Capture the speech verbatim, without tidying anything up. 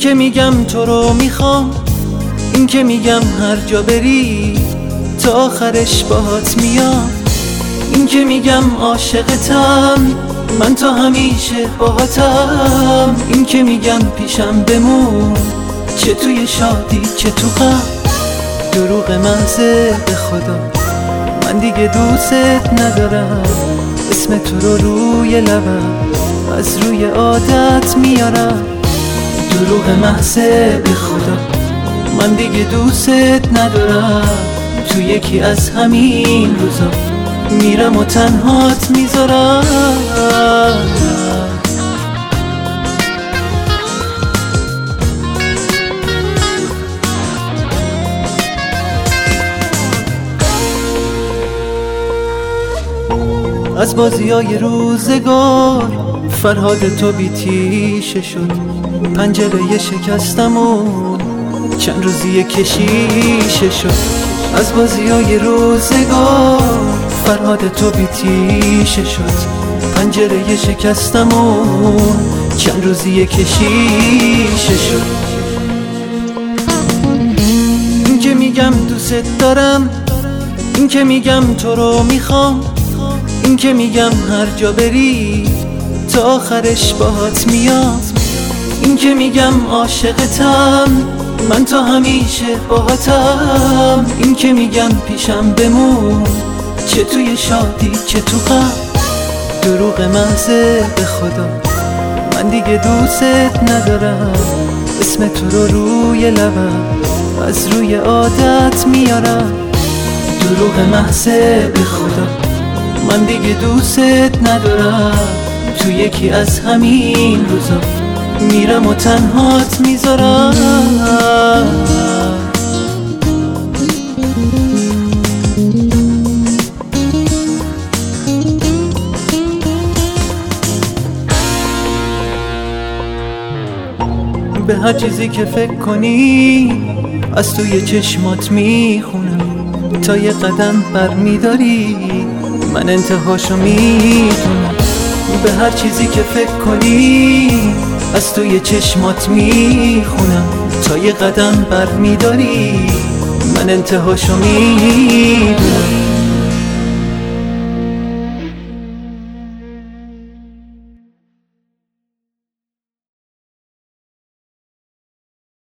که میگم تو رو میخوام، این که میگم هر جا بری تا آخرش باهات میام، این که میگم عاشقتم من تا همیشه باهاتم، این که میگم پیشم بمون چه توی شادی چه تو غم. دروغ محضه به خدا من دیگه دوست ندارم، اسم تو رو روی لبم از روی عادت میارم. دروغ محضه به خدا من دیگه دوست ندارم، تو یکی از همین روزا میرم و تنهات میذارم. از بازیای روزگار فرهاد تو بیتیشه شد، پنجره شکستم و چند روزی کشیشه شد. از بازیای روزگار فرهاد تو بیتیشه شد، پنجره شکستم و چند روزی کشیشه شد. این که میگم دوست دارم، این که میگم تو رو میخوام، این که میگم هر جا بری تا آخرش باهات میام، این که میگم عاشقتم من تا همیشه باهاتم، این که میگم پیشم بمون چه توی شادی چه تو غم. دروغ محضه به خدا من دیگه دوست ندارم، اسم تو رو روی لبم از روی عادت میارم. دروغ محضه به خدا من دیگه دوست ندارم، تو یکی از همین روزا میرم و تنهات میذارم. به هر چیزی که فکر کنی از توی چشمات میخونم، تا یه قدم بر میداری من انتهاشو میدونم. به هر چیزی که فکر کنی از توی چشمات میخونم، تا یه قدم بر میداری من انتهاشو میدونم.